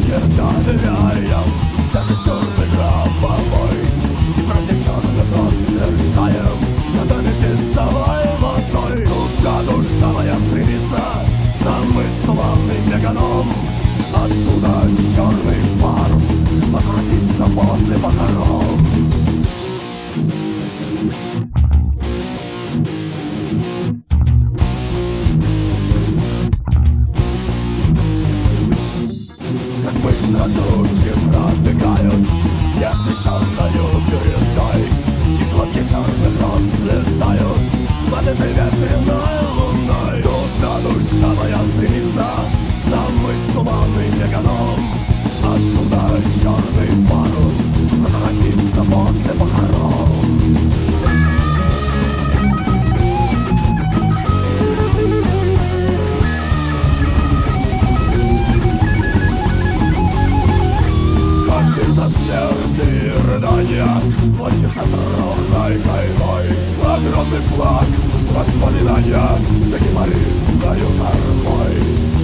Ерда доверяем, тяжестёрный гробовой. И праздник черных роз совершаем на доме чистовой водой. Туда душа моя стремится, замыслованный меганом. Оттуда черный парус возвратится после похорон. Как быстро тучи пробегают неосвещенною передой, и хлопья черных роз взлетают над этой ветреной луной. Туда душа моя стремится, замыслованный меганом. Оттуда черный парус возвратится после похорон. Из-за смерти и рыдания плачется тронной каймой. Огромный флаг воспоминания за геморрийскою кормой.